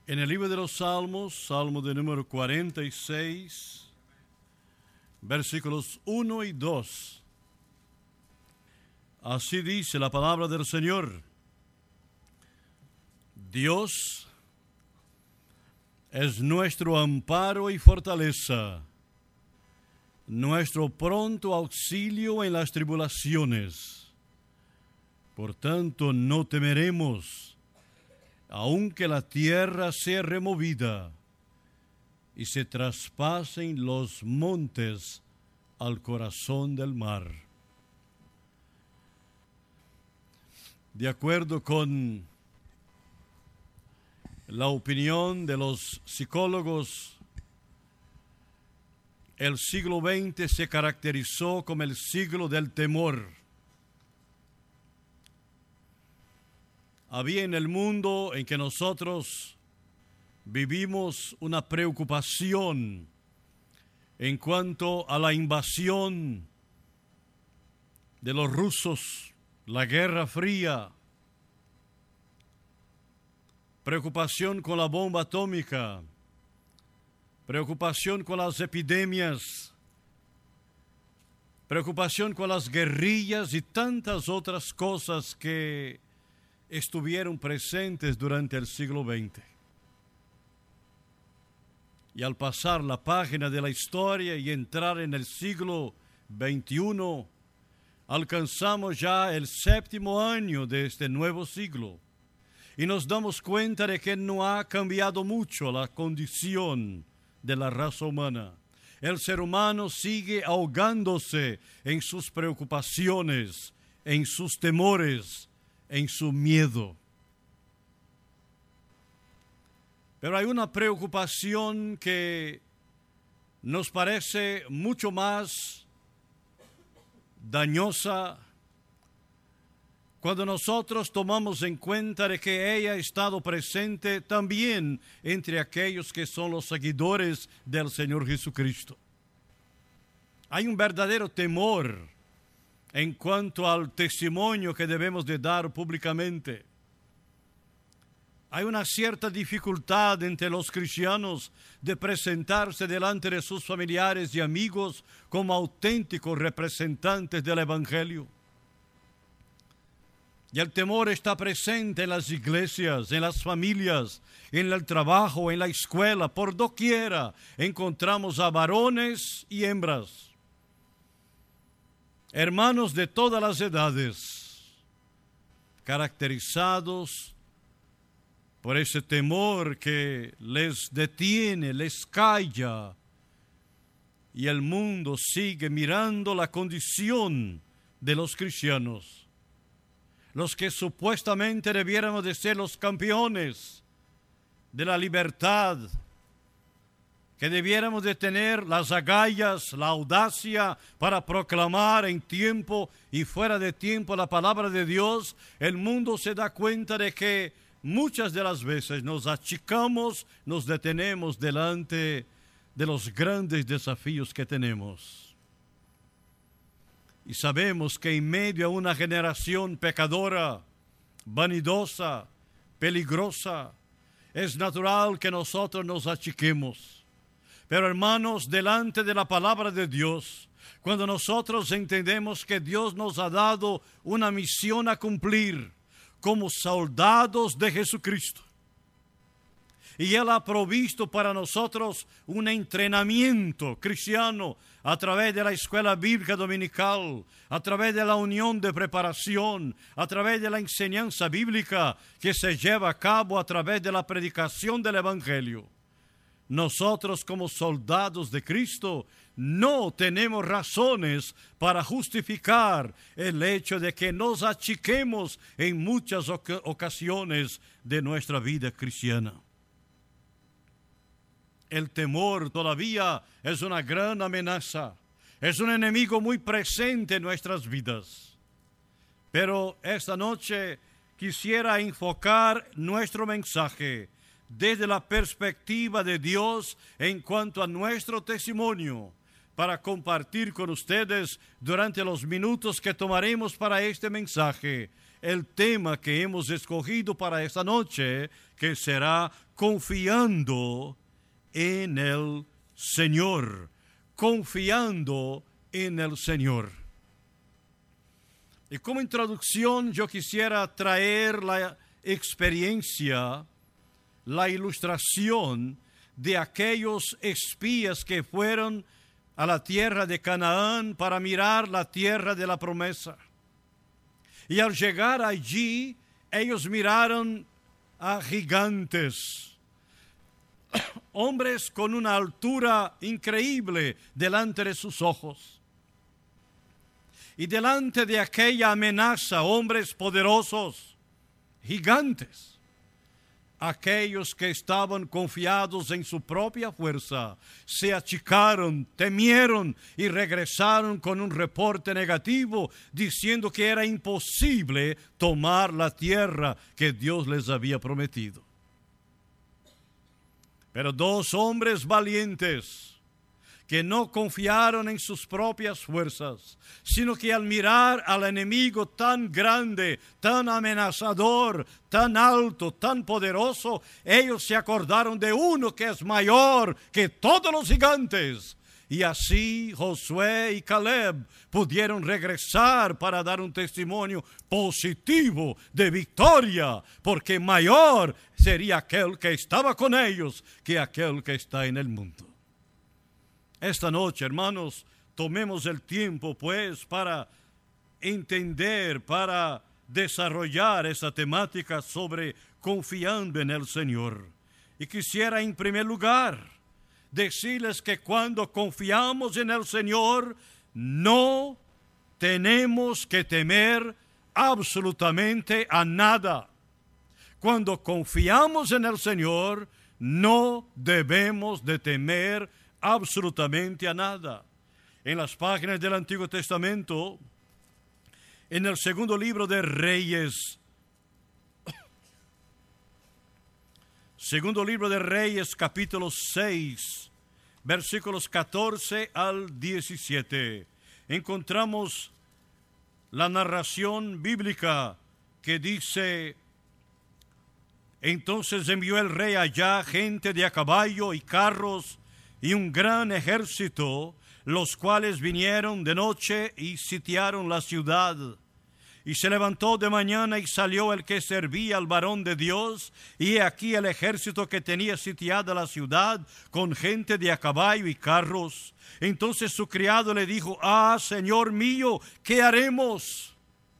En el libro de los Salmos, Salmo de número 46, versículos 1 y 2. Así dice la palabra del Señor. Dios es nuestro amparo y fortaleza, nuestro pronto auxilio en las tribulaciones. Por tanto, no temeremos, aunque la tierra sea removida y se traspasen los montes al corazón del mar. De acuerdo con la opinión de los psicólogos, el siglo XX se caracterizó como el siglo del temor. Había en el mundo en que nosotros vivimos una preocupación en cuanto a la invasión de los rusos, la Guerra Fría, preocupación con la bomba atómica, preocupación con las epidemias, preocupación con las guerrillas y tantas otras cosas que estuvieron presentes durante el siglo XX. Y al pasar la página de la historia y entrar en el siglo XXI, alcanzamos ya el 7º año de este nuevo siglo y nos damos cuenta de que no ha cambiado mucho la condición de la raza humana. El ser humano sigue ahogándose en sus preocupaciones, en sus temores, en su miedo. Pero hay una preocupación que nos parece mucho más dañosa cuando nosotros tomamos en cuenta de que ella ha estado presente también entre aquellos que son los seguidores del Señor Jesucristo. Hay un verdadero temor en cuanto al testimonio que debemos de dar públicamente. Hay una cierta dificultad entre los cristianos de presentarse delante de sus familiares y amigos como auténticos representantes del Evangelio. Y el temor está presente en las iglesias, en las familias, en el trabajo, en la escuela, por doquiera encontramos a varones y hembras, hermanos de todas las edades, caracterizados por ese temor que les detiene, les calla, y el mundo sigue mirando la condición de los cristianos, los que supuestamente debiéramos de ser los campeones de la libertad, que debiéramos de tener las agallas, la audacia para proclamar en tiempo y fuera de tiempo la palabra de Dios. El mundo se da cuenta de que muchas de las veces nos achicamos, nos detenemos delante de los grandes desafíos que tenemos. Y sabemos que en medio a una generación pecadora, vanidosa, peligrosa, es natural que nosotros nos achiquemos. Pero hermanos, delante de la palabra de Dios, cuando nosotros entendemos que Dios nos ha dado una misión a cumplir como soldados de Jesucristo, y Él ha provisto para nosotros un entrenamiento cristiano a través de la escuela bíblica dominical, a través de la unión de preparación, a través de la enseñanza bíblica que se lleva a cabo a través de la predicación del Evangelio. Nosotros como soldados de Cristo no tenemos razones para justificar el hecho de que nos achiquemos en muchas ocasiones de nuestra vida cristiana. El temor todavía es una gran amenaza, es un enemigo muy presente en nuestras vidas. Pero esta noche quisiera enfocar nuestro mensaje desde la perspectiva de Dios en cuanto a nuestro testimonio, para compartir con ustedes durante los minutos que tomaremos para este mensaje el tema que hemos escogido para esta noche, que será confiando en el Señor. Confiando en el Señor. Y como introducción yo quisiera traer la experiencia, la ilustración de aquellos espías que fueron a la tierra de Canaán para mirar la tierra de la promesa. Y al llegar allí, ellos miraron a gigantes, hombres con una altura increíble delante de sus ojos. Y delante de aquella amenaza, hombres poderosos, gigantes, aquellos que estaban confiados en su propia fuerza, se achicaron, temieron y regresaron con un reporte negativo, diciendo que era imposible tomar la tierra que Dios les había prometido. Pero dos hombres valientes, que no confiaron en sus propias fuerzas, sino que al mirar al enemigo tan grande, tan amenazador, tan alto, tan poderoso, ellos se acordaron de uno que es mayor que todos los gigantes. Y así Josué y Caleb pudieron regresar para dar un testimonio positivo de victoria, porque mayor sería aquel que estaba con ellos que aquel que está en el mundo. Esta noche, hermanos, tomemos el tiempo, pues, para entender, para desarrollar esta temática sobre confiando en el Señor. Y quisiera, en primer lugar, decirles que cuando confiamos en el Señor, no tenemos que temer absolutamente a nada. Cuando confiamos en el Señor, no debemos de temer absolutamente a nada. En las páginas del Antiguo Testamento, en el segundo libro de Reyes, segundo libro de Reyes, capítulo 6, versículos 14 al 17, encontramos la narración bíblica que dice: entonces envió el rey allá gente de a caballo y carros y un gran ejército, los cuales vinieron de noche y sitiaron la ciudad. Y se levantó de mañana y salió el que servía al varón de Dios, y he aquí el ejército que tenía sitiada la ciudad con gente de a caballo y carros. Entonces su criado le dijo: Señor mío, ¿qué haremos?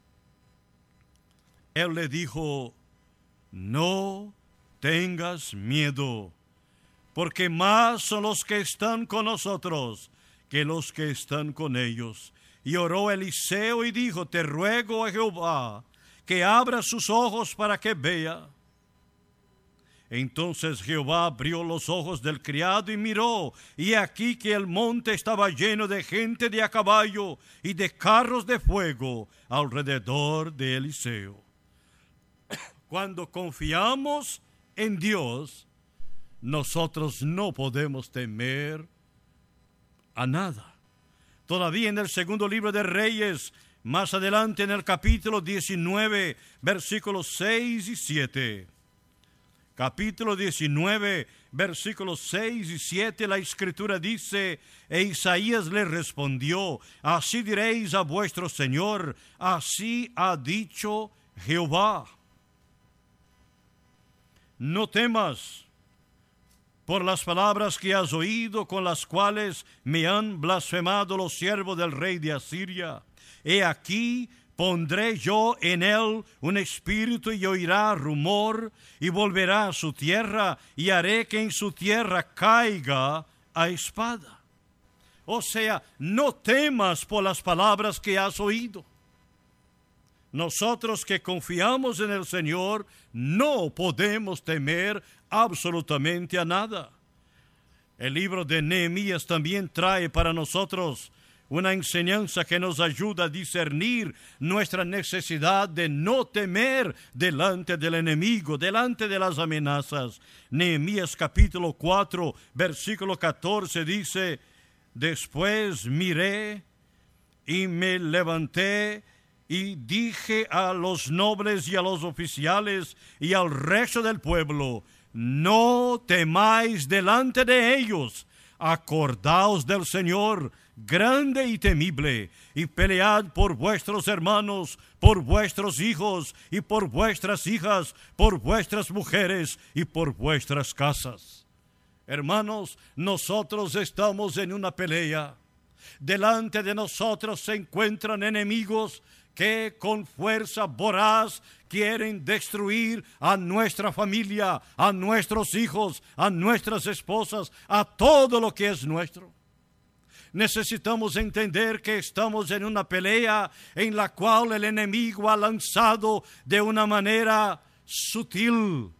Él le dijo: no tengas miedo, porque más son los que están con nosotros que los que están con ellos. Y oró Eliseo y dijo: te ruego a Jehová que abra sus ojos para que vea. Entonces Jehová abrió los ojos del criado y miró, y aquí que el monte estaba lleno de gente de a caballo y de carros de fuego alrededor de Eliseo. Cuando confiamos en Dios, nosotros no podemos temer a nada. Todavía en el segundo libro de Reyes, más adelante en el capítulo 19, versículos 6 y 7. Capítulo 19, versículos 6 y 7, la Escritura dice: e Isaías le respondió: así diréis a vuestro Señor, así ha dicho Jehová. No temas por las palabras que has oído, con las cuales me han blasfemado los siervos del rey de Asiria. He aquí, pondré yo en él un espíritu y oirá rumor, y volverá a su tierra, y haré que en su tierra caiga a espada. O sea, no temas por las palabras que has oído. Nosotros que confiamos en el Señor no podemos temer absolutamente a nada. El libro de Nehemías también trae para nosotros una enseñanza que nos ayuda a discernir nuestra necesidad de no temer delante del enemigo, delante de las amenazas. Nehemías capítulo 4, versículo 14 dice: después miré y me levanté y dije a los nobles y a los oficiales y al resto del pueblo: no temáis delante de ellos, acordaos del Señor grande y temible, y pelead por vuestros hermanos, por vuestros hijos y por vuestras hijas, por vuestras mujeres y por vuestras casas. Hermanos, nosotros estamos en una pelea. Delante de nosotros se encuentran enemigos que con fuerza voraz quieren destruir a nuestra familia, a nuestros hijos, a nuestras esposas, a todo lo que es nuestro. Necesitamos entender que estamos en una pelea en la cual el enemigo ha lanzado de una manera sutil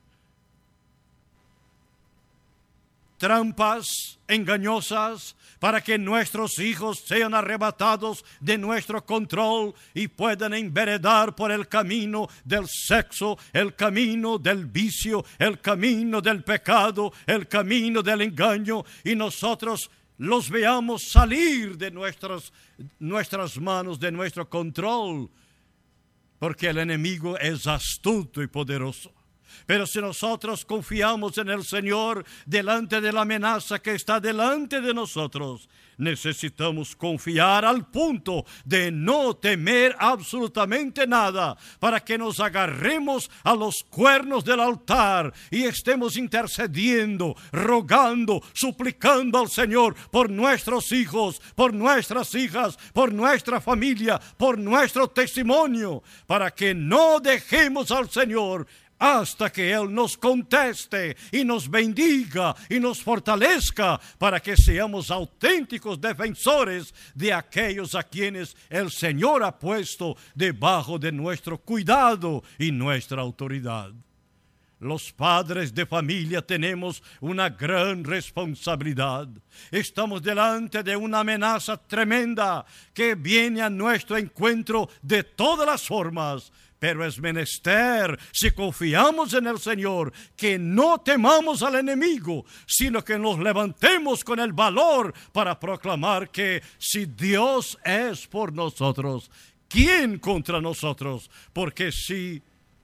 trampas engañosas para que nuestros hijos sean arrebatados de nuestro control y puedan enveredar por el camino del sexo, el camino del vicio, el camino del pecado, el camino del engaño, y nosotros los veamos salir de nuestras manos, de nuestro control, porque el enemigo es astuto y poderoso. Pero si nosotros confiamos en el Señor delante de la amenaza que está delante de nosotros, necesitamos confiar al punto de no temer absolutamente nada, para que nos agarremos a los cuernos del altar y estemos intercediendo, rogando, suplicando al Señor por nuestros hijos, por nuestras hijas, por nuestra familia, por nuestro testimonio, para que no dejemos al Señor hasta que Él nos conteste y nos bendiga y nos fortalezca, para que seamos auténticos defensores de aquellos a quienes el Señor ha puesto debajo de nuestro cuidado y nuestra autoridad. Los padres de familia tenemos una gran responsabilidad. Estamos delante de una amenaza tremenda que viene a nuestro encuentro de todas las formas. Pero es menester, si confiamos en el Señor, que no temamos al enemigo, sino que nos levantemos con el valor para proclamar que si Dios es por nosotros, ¿quién contra nosotros? Porque si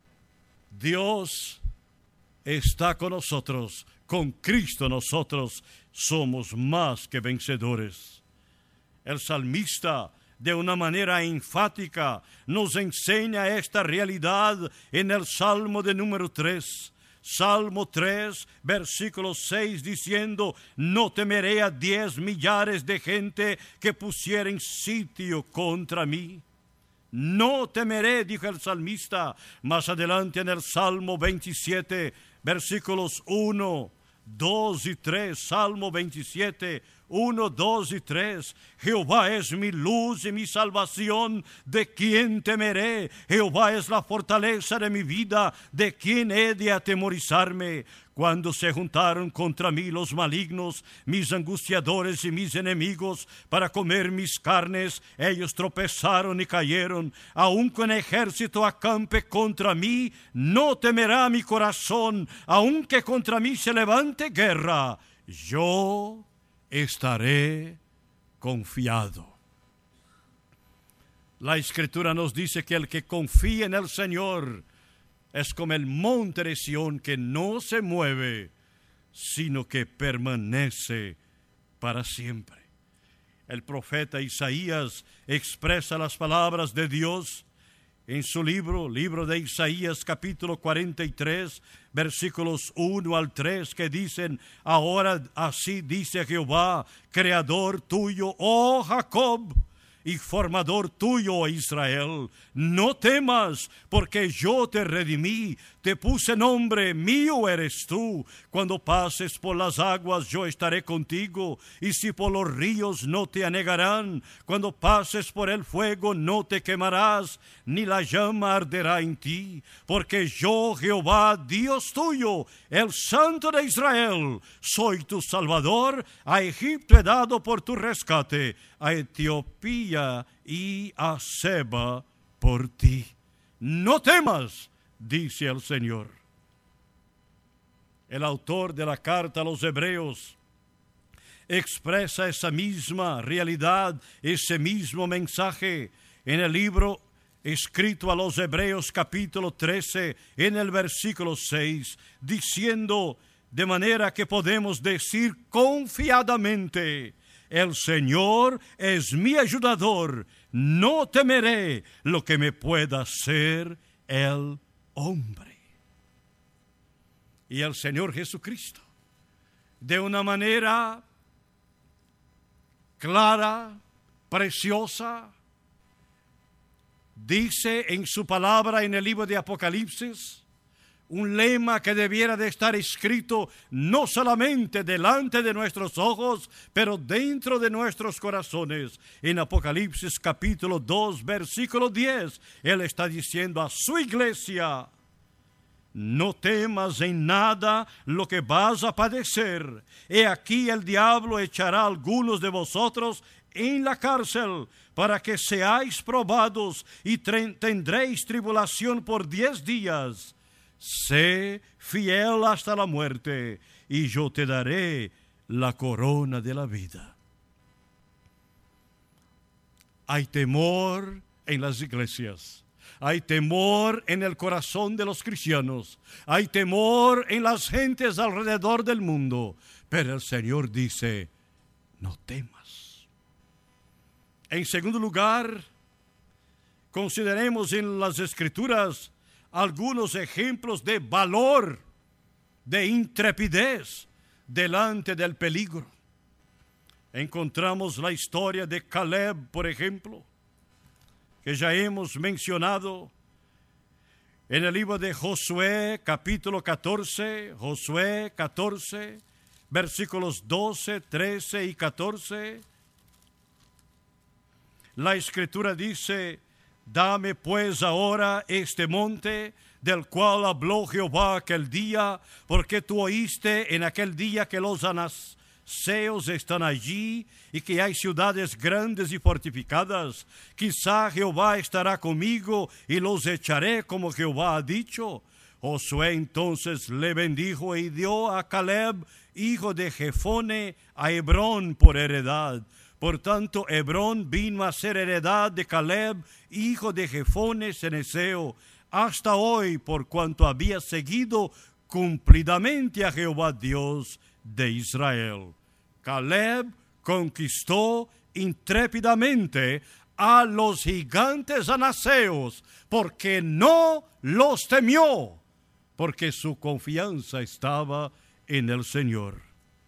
Dios está con nosotros, con Cristo nosotros somos más que vencedores. El salmista, de una manera enfática, nos enseña esta realidad en el Salmo de número 3. Salmo 3, versículo 6, diciendo: no temeré a 10 millares de gente que pusieren sitio contra mí. No temeré, dijo el salmista. Más adelante en el Salmo 27, versículos 1, 2 y 3, Salmo 27, 1, 2 y 3. Jehová es mi luz y mi salvación, ¿de quién temeré? Jehová es la fortaleza de mi vida, ¿de quién he de atemorizarme? Cuando se juntaron contra mí los malignos, mis angustiadores y mis enemigos, para comer mis carnes, ellos tropezaron y cayeron. Aunque un ejército acampe contra mí, no temerá mi corazón. Aunque contra mí se levante guerra, yo estaré confiado. La Escritura nos dice que el que confía en el Señor es como el monte de Sión, que no se mueve, sino que permanece para siempre. El profeta Isaías expresa las palabras de Dios en su libro de Isaías, capítulo 43, versículos 1 al 3, que dicen: ahora así dice Jehová, creador tuyo, oh Jacob, y formador tuyo, oh Israel, no temas, porque yo te redimí, te puse nombre, mío eres tú. Cuando pases por las aguas, yo estaré contigo, y si por los ríos, no te anegarán. Cuando pases por el fuego, no te quemarás, ni la llama arderá en ti, porque yo, Jehová, Dios tuyo, el Santo de Israel, soy tu Salvador. A Egipto he dado por tu rescate, a Etiopía y a Seba por ti. No temas, dice el Señor. El autor de la carta a los Hebreos expresa esa misma realidad, ese mismo mensaje en el libro escrito a los Hebreos capítulo 13 en el versículo 6, diciendo de manera que podemos decir confiadamente: el Señor es mi ayudador, no temeré lo que me pueda hacer el hombre. Y el Señor Jesucristo, de una manera clara, preciosa, dice en su palabra en el libro de Apocalipsis, un lema que debiera de estar escrito no solamente delante de nuestros ojos, pero dentro de nuestros corazones. En Apocalipsis capítulo 2, versículo 10, Él está diciendo a su iglesia: no temas en nada lo que vas a padecer. He aquí el diablo echará a algunos de vosotros en la cárcel, para que seáis probados, y tendréis tribulación por 10 días. Sé fiel hasta la muerte, y yo te daré la corona de la vida. Hay temor en las iglesias. Hay temor en el corazón de los cristianos. Hay temor en las gentes alrededor del mundo. Pero el Señor dice: no temas. En segundo lugar, consideremos en las Escrituras algunos ejemplos de valor, de intrepidez delante del peligro. Encontramos la historia de Caleb, por ejemplo, que ya hemos mencionado en el libro de Josué, capítulo 14, Josué 14, versículos 12, 13 y 14. La Escritura dice: dame pues ahora este monte del cual habló Jehová aquel día, porque tú oíste en aquel día que los anaseos están allí y que hay ciudades grandes y fortificadas. Quizá Jehová estará conmigo y los echaré como Jehová ha dicho. Josué entonces le bendijo y dio a Caleb, hijo de Jefone, a Hebrón por heredad. Por tanto, Hebrón vino a ser heredad de Caleb, hijo de Jefone ceneseo, hasta hoy, por cuanto había seguido cumplidamente a Jehová Dios de Israel. Caleb conquistó intrépidamente a los gigantes anaseos, porque no los temió, porque su confianza estaba en el Señor.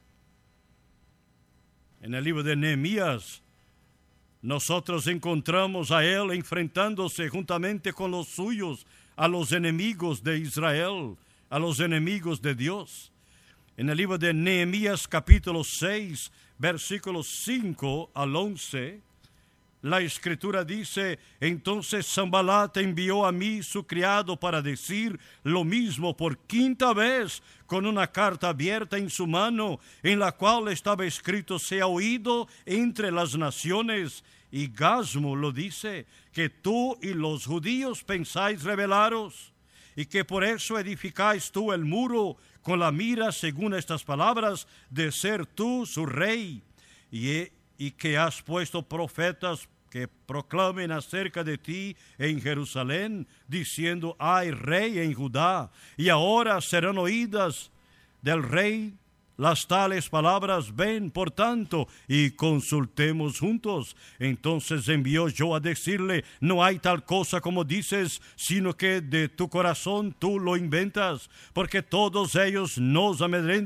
En el libro de Nehemías, nosotros encontramos a él enfrentándose juntamente con los suyos a los enemigos de Israel, a los enemigos de Dios. En el libro de Nehemías capítulo 6, versículos 5 al 11, la Escritura dice: entonces Sanballat envió a mí su criado para decir lo mismo por 5ª vez, con una carta abierta en su mano, en la cual estaba escrito: sea oído entre las naciones. Y Gasmo lo dice, que tú y los judíos pensáis rebelaros, y que por eso edificáis tú el muro, con la mira, según estas palabras, de ser tú su rey, y que has puesto profetas que proclamen acerca de ti en Jerusalén, diciendo: hay rey en Judá. Y ahora serán oídas del rey las tales palabras: ven, por tanto, y consultemos juntos. Entonces envió yo a decirle: no hay tal cosa como dices, sino que de tu corazón tú lo inventas, porque todos ellos nos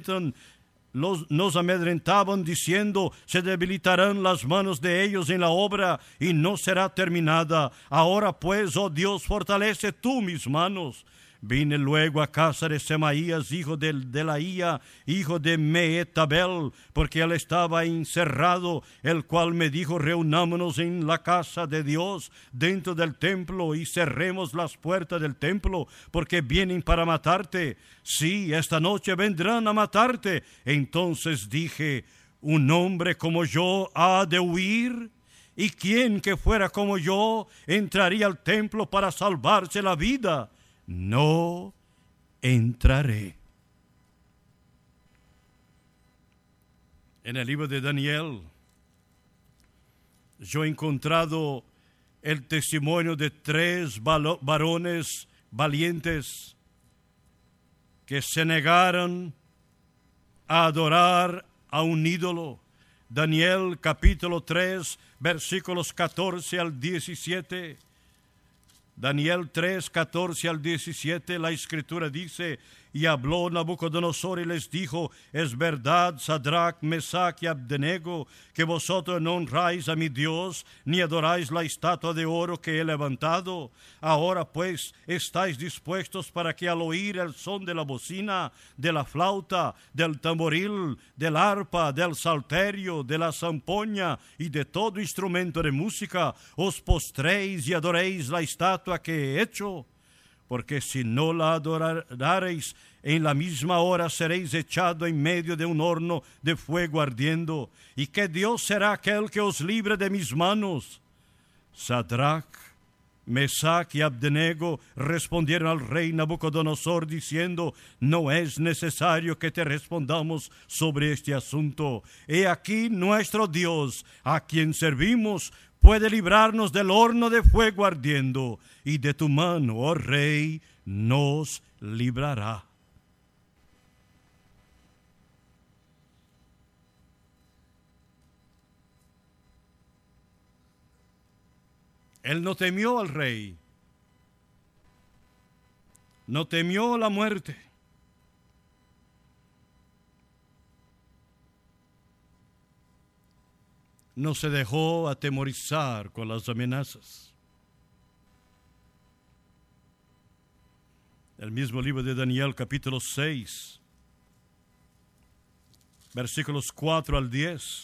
amedrentaban diciendo: se debilitarán las manos de ellos en la obra y no será terminada. Ahora pues, oh Dios, fortalece tú mis manos. Vine luego a casa de Semaías, hijo de Delaía, hijo de Mehetabel, porque él estaba encerrado, el cual me dijo: reunámonos en la casa de Dios, dentro del templo, y cerremos las puertas del templo, porque vienen para matarte. Sí, esta noche vendrán a matarte. Entonces dije: ¿un hombre como yo ha de huir? ¿Y quién que fuera como yo entraría al templo para salvarse la vida? No entraré. En el libro de Daniel, yo he encontrado el testimonio de 3 varones valientes que se negaron a adorar a un ídolo. Daniel capítulo 3, versículos 14 al 17. Daniel 3, 14 al 17, la Escritura dice: y habló Nabucodonosor y les dijo: es verdad, Sadrach, Mesach y Abdenego, que vosotros no honráis a mi Dios, ni adoráis la estatua de oro que he levantado. Ahora pues, ¿estáis dispuestos para que al oír el son de la bocina, de la flauta, del tamboril, del arpa, del salterio, de la zampoña y de todo instrumento de música, os postréis y adoréis la estatua que he hecho? Porque si no la adorareis, en la misma hora seréis echado en medio de un horno de fuego ardiendo. ¿Y qué Dios será aquel que os libre de mis manos? Sadrach, Mesach y Abdenego respondieron al rey Nabucodonosor diciendo: no es necesario que te respondamos sobre este asunto. He aquí nuestro Dios, a quien servimos, puede librarnos del horno de fuego ardiendo, y de tu mano, oh rey, nos librará. Él no temió al rey, no temió la muerte. No se dejó atemorizar con las amenazas. El mismo libro de Daniel, capítulo 6, versículos 4 al 10.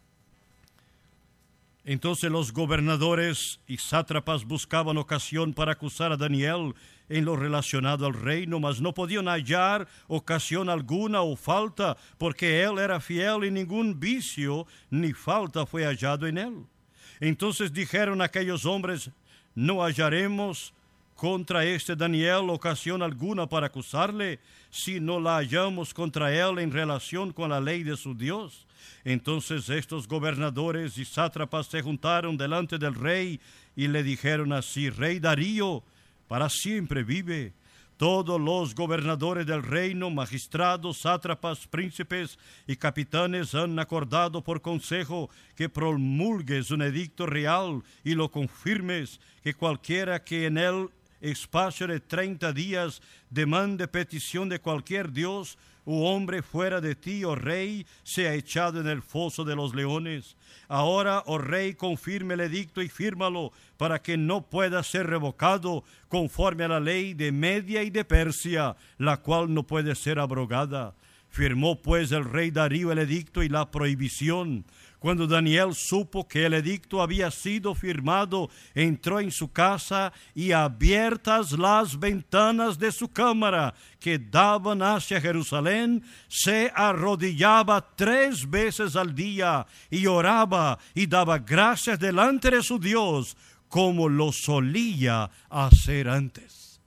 Entonces los gobernadores y sátrapas buscaban ocasión para acusar a Daniel en lo relacionado al reino, mas no podían hallar ocasión alguna o falta, porque él era fiel y ningún vicio ni falta fue hallado en él. Entonces dijeron aquellos hombres: no hallaremos contra este Daniel ocasión alguna para acusarle, si no la hallamos contra él en relación con la ley de su Dios. Entonces estos gobernadores y sátrapas se juntaron delante del rey y le dijeron así: Rey Darío, para siempre vive. Todos los gobernadores del reino, magistrados, sátrapas, príncipes y capitanes han acordado por consejo que promulgues un edicto real y lo confirmes, que cualquiera que en el espacio de 30 días demande petición de cualquier dios u hombre fuera de ti, oh rey, sea echado en el foso de los leones. Ahora, oh rey, confirme el edicto y fírmalo, para que no pueda ser revocado, conforme a la ley de Media y de Persia, la cual no puede ser abrogada. Firmó pues el rey Darío el edicto y la prohibición. Cuando Daniel supo que el edicto había sido firmado, entró en su casa y, abiertas las ventanas de su cámara que daban hacia Jerusalén, se arrodillaba 3 veces al día y oraba y daba gracias delante de su Dios, como lo solía hacer antes.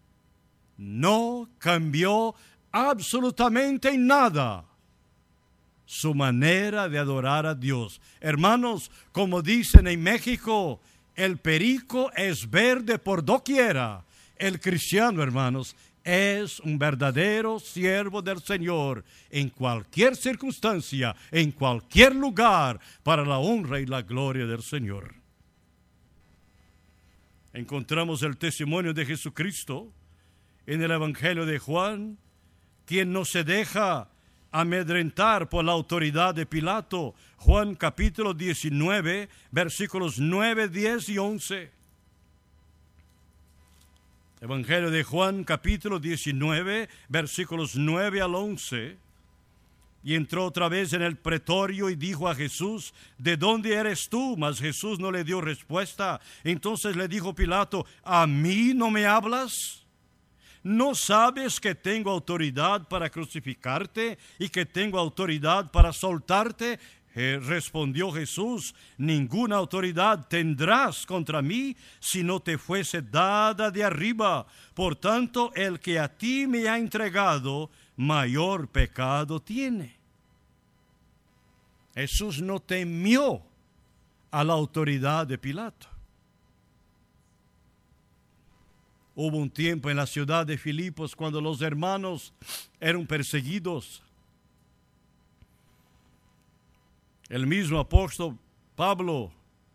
No cambió absolutamente nada su manera de adorar a Dios. Hermanos, como dicen en México, el perico es verde por doquiera. El cristiano, hermanos, es un verdadero siervo del Señor en cualquier circunstancia, en cualquier lugar, para la honra y la gloria del Señor. Encontramos el testimonio de Jesucristo en el Evangelio de Juan, quien no se deja amedrentar por la autoridad de Pilato. Juan capítulo 19, versículos 9, 10 y 11. Evangelio de Juan capítulo 19, versículos 9 al 11. Y entró otra vez en el pretorio y dijo a Jesús: ¿de dónde eres tú? Mas Jesús no le dio respuesta. Entonces le dijo Pilato: ¿a mí no me hablas? ¿No sabes que tengo autoridad para crucificarte y que tengo autoridad para soltarte? Respondió Jesús: ninguna autoridad tendrás contra mí si no te fuese dada de arriba. Por tanto, el que a ti me ha entregado, mayor pecado tiene. Jesús no temió a la autoridad de Pilato. Hubo un tiempo en la ciudad de Filipos cuando los hermanos eran perseguidos. El mismo apóstol Pablo,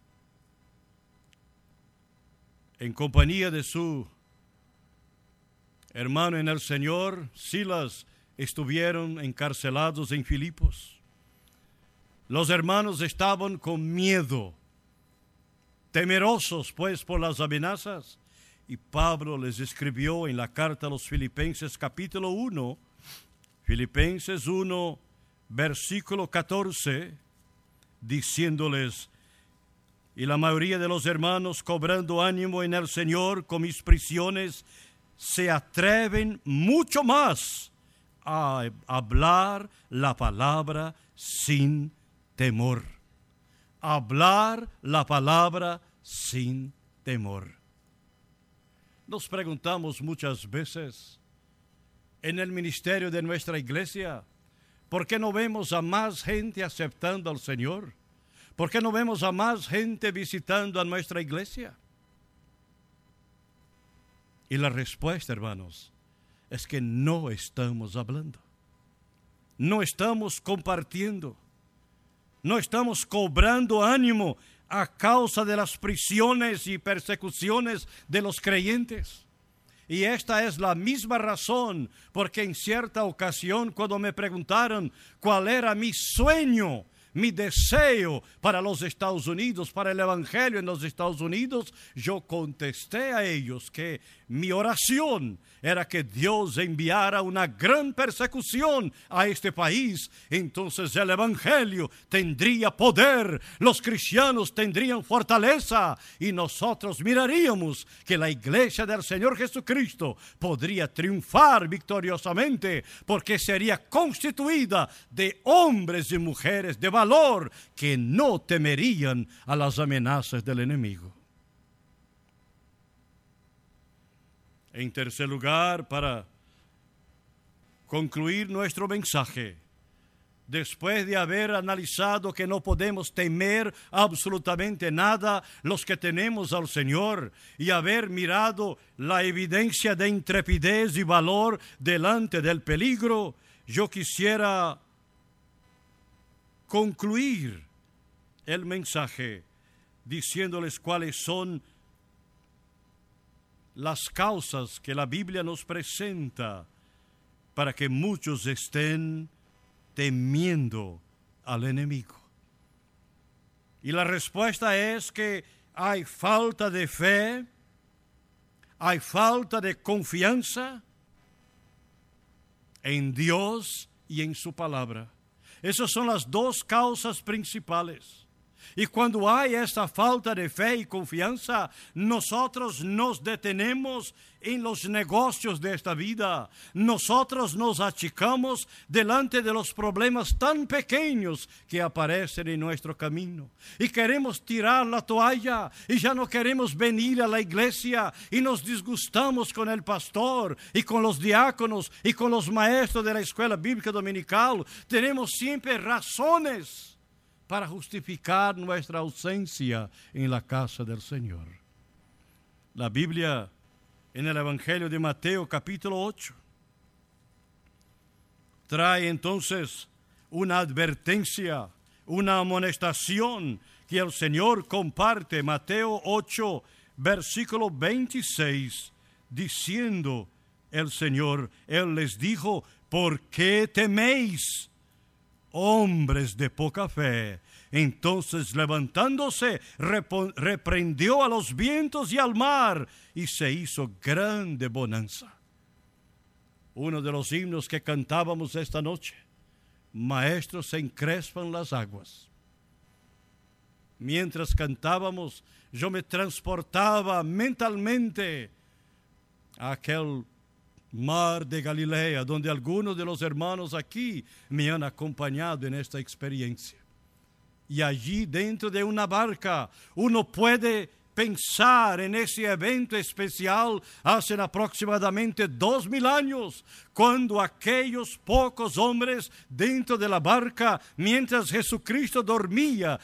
en compañía de su hermano en el Señor, Silas, estuvieron encarcelados en Filipos. Los hermanos estaban con miedo, temerosos pues por las amenazas. Y Pablo les escribió en la carta a los Filipenses capítulo 1, Filipenses 1, versículo 14, diciéndoles: y la mayoría de los hermanos, cobrando ánimo en el Señor con mis prisiones, se atreven mucho más a hablar la palabra sin temor. Hablar la palabra sin temor. Nos preguntamos muchas veces en el ministerio de nuestra iglesia, ¿por qué no vemos a más gente aceptando al Señor? ¿Por qué no vemos a más gente visitando a nuestra iglesia? Y la respuesta, hermanos, es que no estamos hablando. No estamos compartiendo. No estamos cobrando ánimo a causa de las prisiones y persecuciones de los creyentes. Y esta es la misma razón porque en cierta ocasión, cuando me preguntaron cuál era mi sueño, mi deseo para los Estados Unidos, para el Evangelio en los Estados Unidos, yo contesté a ellos que mi oración era que Dios enviara una gran persecución a este país. Entonces el Evangelio tendría poder, los cristianos tendrían fortaleza y nosotros miraríamos que la iglesia del Señor Jesucristo podría triunfar victoriosamente porque sería constituida de hombres y mujeres de valor que no temerían a las amenazas del enemigo. En tercer lugar, para concluir nuestro mensaje, después de haber analizado que no podemos temer absolutamente nada los que tenemos al Señor y haber mirado la evidencia de intrepidez y valor delante del peligro, yo quisiera concluir el mensaje diciéndoles cuáles son las causas que la Biblia nos presenta para que muchos estén temiendo al enemigo. Y la respuesta es que hay falta de fe, hay falta de confianza en Dios y en su palabra. Esas son las dos causas principales. Y cuando hay esta falta de fe y confianza, nosotros nos detenemos en los negocios de esta vida. Nosotros nos achicamos delante de los problemas tan pequeños que aparecen en nuestro camino. Y queremos tirar la toalla y ya no queremos venir a la iglesia y nos disgustamos con el pastor y con los diáconos y con los maestros de la escuela bíblica dominical. Tenemos siempre razones para justificar nuestra ausencia en la casa del Señor. La Biblia en el Evangelio de Mateo capítulo 8 trae entonces una advertencia, una amonestación que el Señor comparte. Mateo 8 versículo 26, diciendo el Señor, Él les dijo: ¿por qué teméis, hombres de poca fe? Entonces, levantándose, reprendió a los vientos y al mar, y se hizo grande bonanza. Uno de los himnos que cantábamos esta noche: maestros, se encrespan las aguas. Mientras cantábamos, yo me transportaba mentalmente a aquel mar de Galilea, donde algunos de los hermanos aquí me han acompañado en esta experiencia. Y allí, dentro de una barca, uno puede pensar en ese evento especial hace aproximadamente 2000 años, cuando aquellos pocos hombres dentro de la barca, mientras Jesucristo dormía,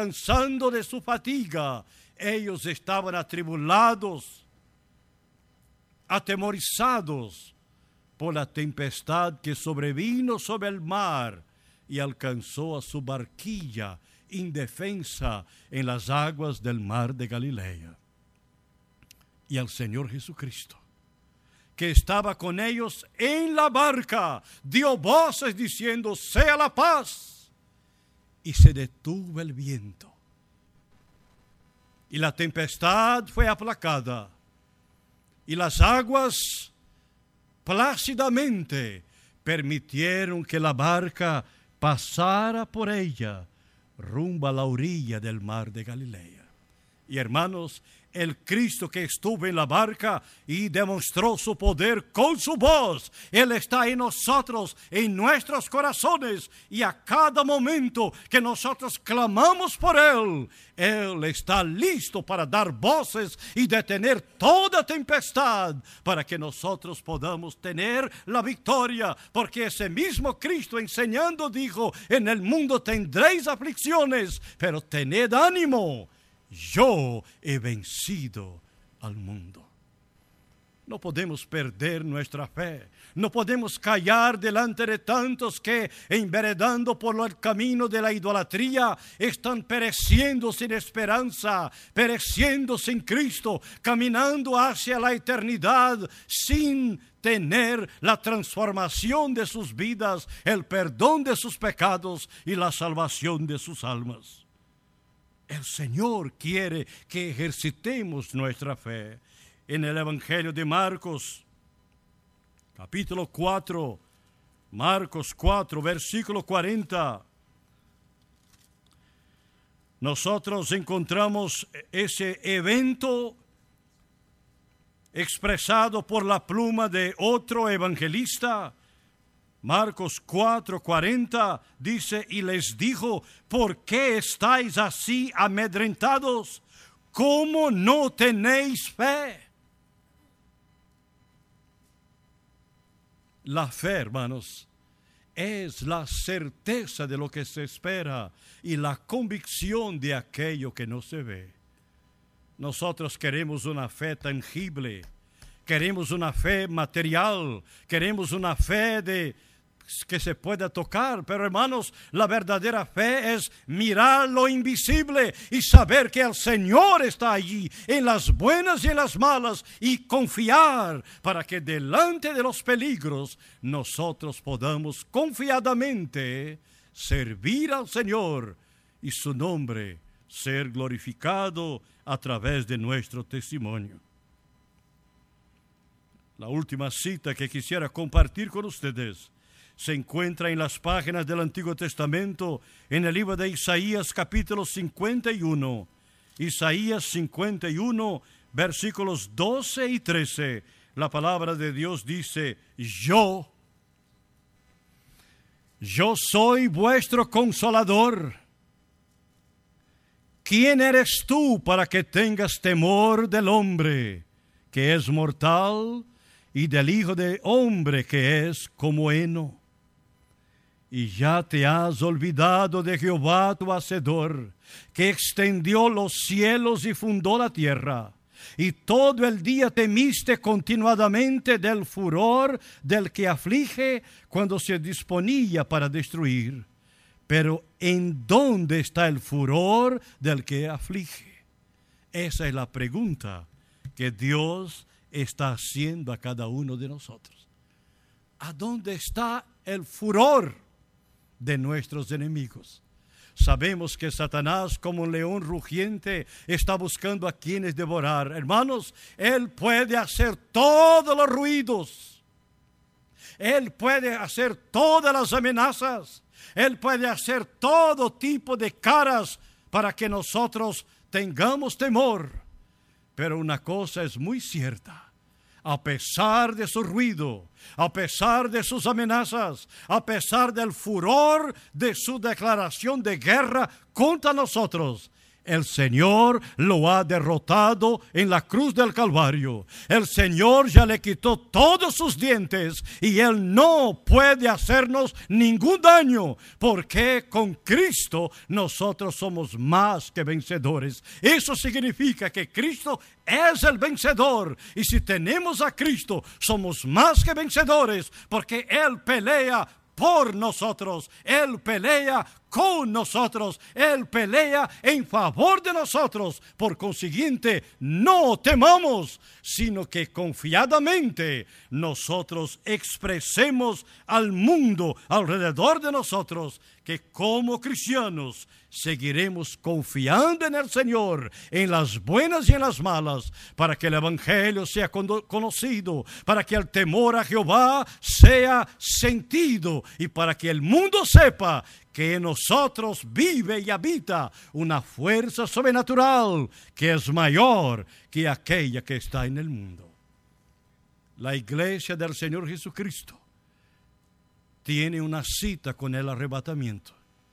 descansando de su fatiga, ellos estaban atribulados atemorizados por la tempestad que sobrevino sobre el mar y alcanzó a su barquilla indefensa en las aguas del mar de Galilea. Y al Señor Jesucristo, que estaba con ellos en la barca, dio voces diciendo: sea la paz. Y se detuvo el viento. Y la tempestad fue aplacada. Y las aguas plácidamente permitieron que la barca pasara por ella rumbo a la orilla del mar de Galilea. Y hermanos, el Cristo que estuvo en la barca y demostró su poder con su voz, Él está en nosotros, en nuestros corazones, y a cada momento que nosotros clamamos por Él, Él está listo para dar voces y detener toda tempestad para que nosotros podamos tener la victoria, porque ese mismo Cristo enseñando dijo: en el mundo tendréis aflicciones, pero tened ánimo, yo he vencido al mundo. No podemos perder nuestra fe. No podemos callar delante de tantos que, enveredando por el camino de la idolatría, están pereciendo sin esperanza, pereciendo sin Cristo, caminando hacia la eternidad sin tener la transformación de sus vidas, el perdón de sus pecados y la salvación de sus almas. El Señor quiere que ejercitemos nuestra fe. En el Evangelio de Marcos, capítulo 4, Marcos 4, versículo 40, nosotros encontramos ese evento expresado por la pluma de otro evangelista. Marcos 4:40 dice: y les dijo: ¿por qué estáis así amedrentados? ¿Cómo no tenéis fe? La fe, hermanos, es la certeza de lo que se espera y la convicción de aquello que no se ve. Nosotros queremos una fe tangible, queremos una fe material, queremos una fe que se pueda tocar, pero hermanos, la verdadera fe es mirar lo invisible y saber que el Señor está allí en las buenas y en las malas, y confiar para que delante de los peligros nosotros podamos confiadamente servir al Señor y su nombre ser glorificado a través de nuestro testimonio. La última cita que quisiera compartir con ustedes se encuentra en las páginas del Antiguo Testamento, en el libro de Isaías capítulo 51. Isaías 51, versículos 12 y 13. La palabra de Dios dice: Yo soy vuestro consolador. ¿Quién eres tú para que tengas temor del hombre, que es mortal, y del Hijo del Hombre, que es como heno? Y ya te has olvidado de Jehová tu Hacedor, que extendió los cielos y fundó la tierra. Y todo el día temiste continuadamente del furor del que aflige cuando se disponía para destruir. Pero ¿en dónde está el furor del que aflige? Esa es la pregunta que Dios está haciendo a cada uno de nosotros. ¿A dónde está el furor de nuestros enemigos? Sabemos que Satanás, como un león rugiente, está buscando a quienes devorar. Hermanos, él puede hacer todos los ruidos. Él puede hacer todas las amenazas. Él puede hacer todo tipo de caras para que nosotros tengamos temor. Pero una cosa es muy cierta: a pesar de su ruido, a pesar de sus amenazas, a pesar del furor de su declaración de guerra contra nosotros, El Señor lo ha derrotado en la cruz del Calvario. El Señor ya le quitó todos sus dientes y Él no puede hacernos ningún daño, porque con Cristo nosotros somos más que vencedores. Eso significa que Cristo es el vencedor, y si tenemos a Cristo somos más que vencedores, porque Él pelea por nosotros, Él pelea con nosotros, Él pelea en favor de nosotros. Por consiguiente, no temamos, sino que confiadamente nosotros expresemos al mundo alrededor de nosotros que como cristianos seguiremos confiando en el Señor, en las buenas y en las malas, para que el Evangelio sea conocido, para que el temor a Jehová sea sentido y para que el mundo sepa que en nosotros vive y habita una fuerza sobrenatural que es mayor que aquella que está en el mundo. La iglesia del Señor Jesucristo tiene una cita con el arrebatamiento.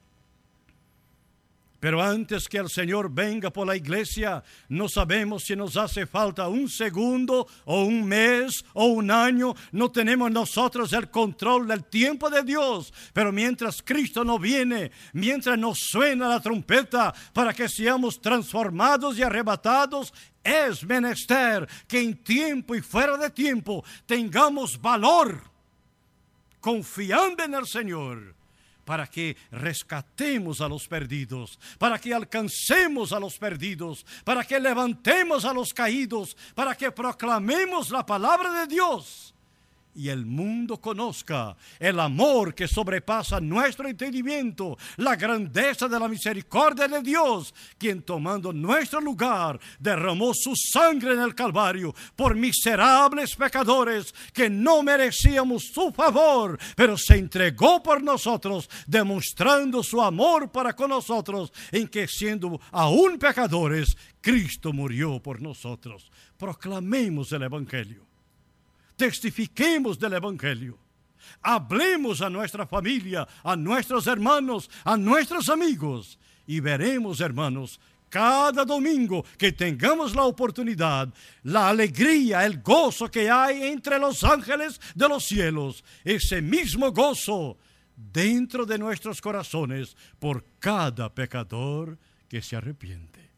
Pero antes que el Señor venga por la iglesia, no sabemos si nos hace falta un segundo o un mes o un año. No tenemos nosotros el control del tiempo de Dios. Pero mientras Cristo no viene, mientras nos suena la trompeta para que seamos transformados y arrebatados, es menester que en tiempo y fuera de tiempo tengamos valor, confiando en el Señor, para que rescatemos a los perdidos, para que alcancemos a los perdidos, para que levantemos a los caídos, para que proclamemos la palabra de Dios y el mundo conozca el amor que sobrepasa nuestro entendimiento, la grandeza de la misericordia de Dios, quien tomando nuestro lugar derramó su sangre en el Calvario por miserables pecadores que no merecíamos su favor, pero se entregó por nosotros, demostrando su amor para con nosotros, en que siendo aún pecadores, Cristo murió por nosotros. Proclamemos el Evangelio. Testifiquemos del Evangelio. Hablemos a nuestra familia, a nuestros hermanos, a nuestros amigos. Y veremos, hermanos, cada domingo que tengamos la oportunidad, la alegría, el gozo que hay entre los ángeles de los cielos. Ese mismo gozo dentro de nuestros corazones por cada pecador que se arrepiente.